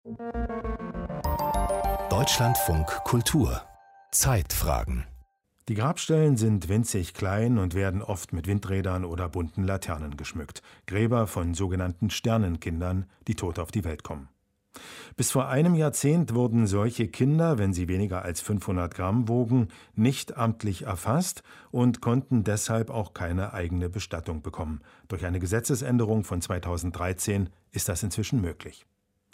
Deutschlandfunk Kultur Zeitfragen. Die Grabstellen sind winzig klein und werden oft mit Windrädern oder bunten Laternen geschmückt. Gräber von sogenannten Sternenkindern, die tot auf die Welt kommen. Bis vor einem Jahrzehnt wurden solche Kinder, wenn sie weniger als 500 Gramm wogen, nicht amtlich erfasst und konnten deshalb auch keine eigene Bestattung bekommen. Durch eine Gesetzesänderung von 2013 ist das inzwischen möglich.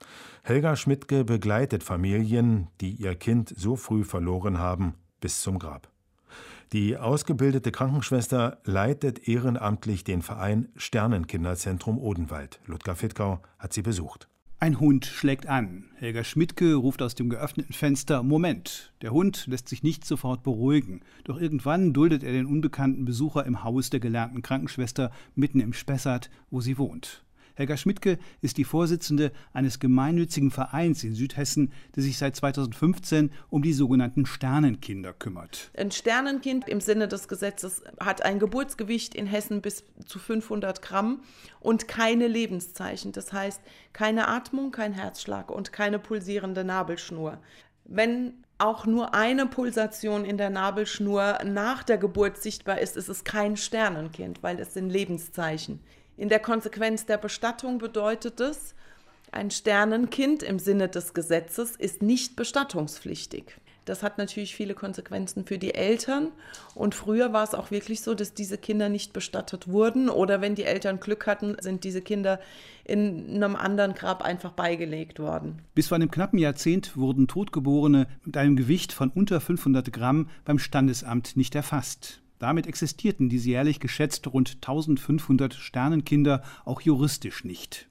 Helga Schmidtke begleitet Familien, die ihr Kind so früh verloren haben, bis zum Grab. Die ausgebildete Krankenschwester leitet ehrenamtlich den Verein Sternenkinderzentrum Odenwald. Ludger Fittkau hat sie besucht. Ein Hund schlägt an. Helga Schmidtke ruft aus dem geöffneten Fenster: Moment. Der Hund lässt sich nicht sofort beruhigen. Doch irgendwann duldet er den unbekannten Besucher im Haus der gelernten Krankenschwester mitten im Spessart, wo sie wohnt. Helga Schmidtke ist die Vorsitzende eines gemeinnützigen Vereins in Südhessen, der sich seit 2015 um die sogenannten Sternenkinder kümmert. Ein Sternenkind im Sinne des Gesetzes hat ein Geburtsgewicht in Hessen bis zu 500 Gramm und keine Lebenszeichen. Das heißt, keine Atmung, kein Herzschlag und keine pulsierende Nabelschnur. Wenn auch nur eine Pulsation in der Nabelschnur nach der Geburt sichtbar ist, ist es kein Sternenkind, weil es sind Lebenszeichen. In der Konsequenz der Bestattung bedeutet es, ein Sternenkind im Sinne des Gesetzes ist nicht bestattungspflichtig. Das hat natürlich viele Konsequenzen für die Eltern. Und früher war es auch wirklich so, dass diese Kinder nicht bestattet wurden. Oder wenn die Eltern Glück hatten, sind diese Kinder in einem anderen Grab einfach beigelegt worden. Bis vor einem knappen Jahrzehnt wurden Totgeborene mit einem Gewicht von unter 500 Gramm beim Standesamt nicht erfasst. Damit existierten diese jährlich geschätzt rund 1500 Sternenkinder auch juristisch nicht.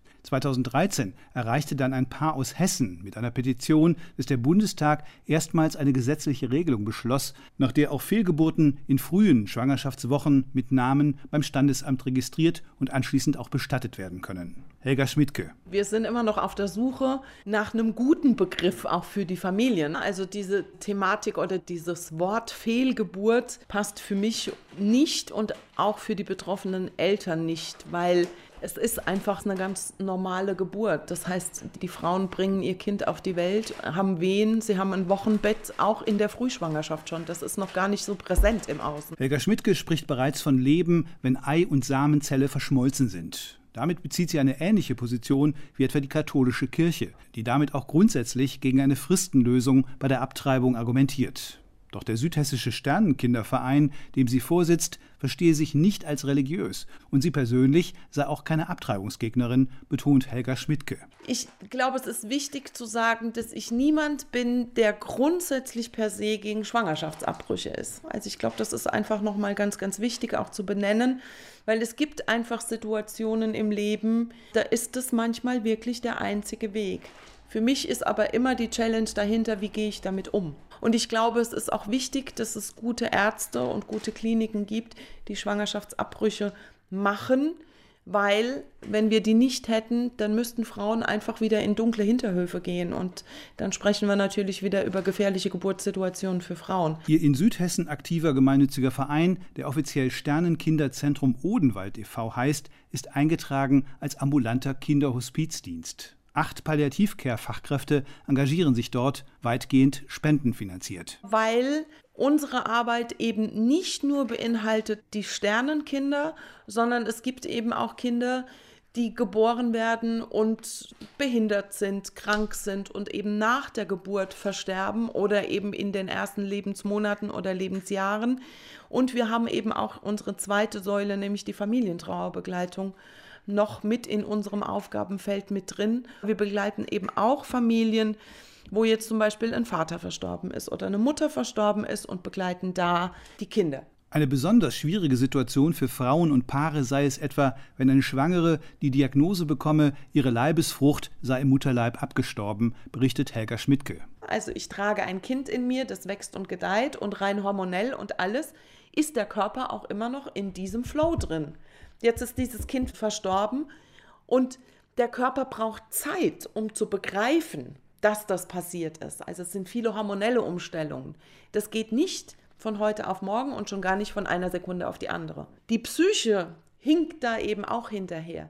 2013 erreichte dann ein Paar aus Hessen mit einer Petition, dass der Bundestag erstmals eine gesetzliche Regelung beschloss, nach der auch Fehlgeburten in frühen Schwangerschaftswochen mit Namen beim Standesamt registriert und anschließend auch bestattet werden können. Helga Schmidtke. Wir sind immer noch auf der Suche nach einem guten Begriff auch für die Familien. Also diese Thematik oder dieses Wort Fehlgeburt passt für mich nicht und auch für die betroffenen Eltern nicht, weil es ist einfach eine ganz normale Geburt. Das heißt, die Frauen bringen ihr Kind auf die Welt, haben Wehen, sie haben ein Wochenbett, auch in der Frühschwangerschaft schon. Das ist noch gar nicht so präsent im Außen. Helga Schmidtke spricht bereits von Leben, wenn Ei- und Samenzelle verschmolzen sind. Damit bezieht sie eine ähnliche Position wie etwa die katholische Kirche, die damit auch grundsätzlich gegen eine Fristenlösung bei der Abtreibung argumentiert. Doch der südhessische Sternenkinderverein, dem sie vorsitzt, verstehe sich nicht als religiös. Und sie persönlich sei auch keine Abtreibungsgegnerin, betont Helga Schmidtke. Ich glaube, es ist wichtig zu sagen, dass ich niemand bin, der grundsätzlich per se gegen Schwangerschaftsabbrüche ist. Also ich glaube, das ist einfach nochmal ganz, ganz wichtig auch zu benennen, weil es gibt einfach Situationen im Leben, da ist es manchmal wirklich der einzige Weg. Für mich ist aber immer die Challenge dahinter, wie gehe ich damit um? Und ich glaube, es ist auch wichtig, dass es gute Ärzte und gute Kliniken gibt, die Schwangerschaftsabbrüche machen, weil wenn wir die nicht hätten, dann müssten Frauen einfach wieder in dunkle Hinterhöfe gehen und dann sprechen wir natürlich wieder über gefährliche Geburtssituationen für Frauen. Ihr in Südhessen aktiver gemeinnütziger Verein, der offiziell Sternenkinderzentrum Odenwald e.V. heißt, ist eingetragen als ambulanter Kinderhospizdienst. 8 Palliativcare-Fachkräfte engagieren sich dort, weitgehend spendenfinanziert. Weil unsere Arbeit eben nicht nur beinhaltet die Sternenkinder, sondern es gibt eben auch Kinder, die geboren werden und behindert sind, krank sind und eben nach der Geburt versterben oder eben in den ersten Lebensmonaten oder Lebensjahren. Und wir haben eben auch unsere zweite Säule, nämlich die Familientrauerbegleitung, noch mit in unserem Aufgabenfeld mit drin. Wir begleiten eben auch Familien, wo jetzt zum Beispiel ein Vater verstorben ist oder eine Mutter verstorben ist und begleiten da die Kinder. Eine besonders schwierige Situation für Frauen und Paare sei es etwa, wenn eine Schwangere die Diagnose bekomme, ihre Leibesfrucht sei im Mutterleib abgestorben, berichtet Helga Schmidtke. Also ich trage ein Kind in mir, das wächst und gedeiht und rein hormonell und alles, ist der Körper auch immer noch in diesem Flow drin. Jetzt ist dieses Kind verstorben und der Körper braucht Zeit, um zu begreifen, dass das passiert ist. Also es sind viele hormonelle Umstellungen. Das geht nicht von heute auf morgen und schon gar nicht von einer Sekunde auf die andere. Die Psyche hinkt da eben auch hinterher.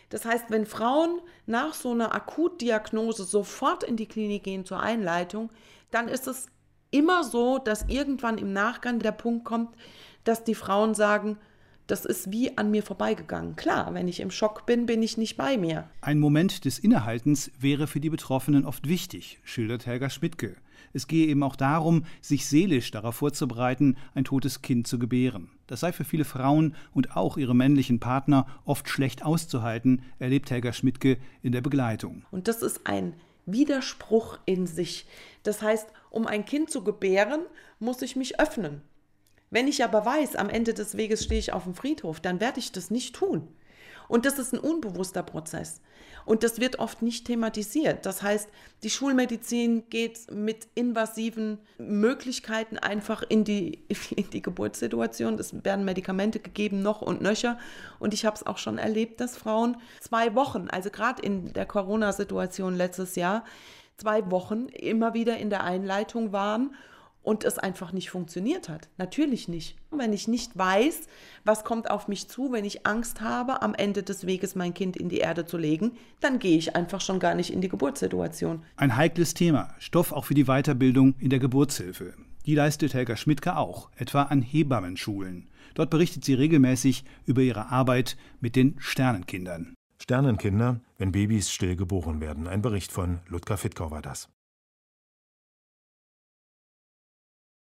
Das heißt, wenn Frauen nach so einer Akutdiagnose sofort in die Klinik gehen zur Einleitung, dann ist es immer so, dass irgendwann im Nachgang der Punkt kommt, dass die Frauen sagen, das ist wie an mir vorbeigegangen. Klar, wenn ich im Schock bin, bin ich nicht bei mir. Ein Moment des Innehaltens wäre für die Betroffenen oft wichtig, schildert Helga Schmidtke. Es gehe eben auch darum, sich seelisch darauf vorzubereiten, ein totes Kind zu gebären. Das sei für viele Frauen und auch ihre männlichen Partner oft schlecht auszuhalten, erlebt Helga Schmidtke in der Begleitung. Und das ist ein Widerspruch in sich. Das heißt, um ein Kind zu gebären, muss ich mich öffnen. Wenn ich aber weiß, am Ende des Weges stehe ich auf dem Friedhof, dann werde ich das nicht tun. Und das ist ein unbewusster Prozess. Und das wird oft nicht thematisiert. Das heißt, die Schulmedizin geht mit invasiven Möglichkeiten einfach in die Geburtssituation. Es werden Medikamente gegeben, noch und nöcher. Und ich habe es auch schon erlebt, dass Frauen 2 Wochen, also gerade in der Corona-Situation letztes Jahr, 2 Wochen immer wieder in der Einleitung waren und es einfach nicht funktioniert hat. Natürlich nicht. Wenn ich nicht weiß, was kommt auf mich zu, wenn ich Angst habe, am Ende des Weges mein Kind in die Erde zu legen, dann gehe ich einfach schon gar nicht in die Geburtssituation. Ein heikles Thema, Stoff auch für die Weiterbildung in der Geburtshilfe. Die leistet Helga Schmidtke auch, etwa an Hebammenschulen. Dort berichtet sie regelmäßig über ihre Arbeit mit den Sternenkindern. Sternenkinder, wenn Babys still geboren werden. Ein Bericht von Ludger Fittkau war das.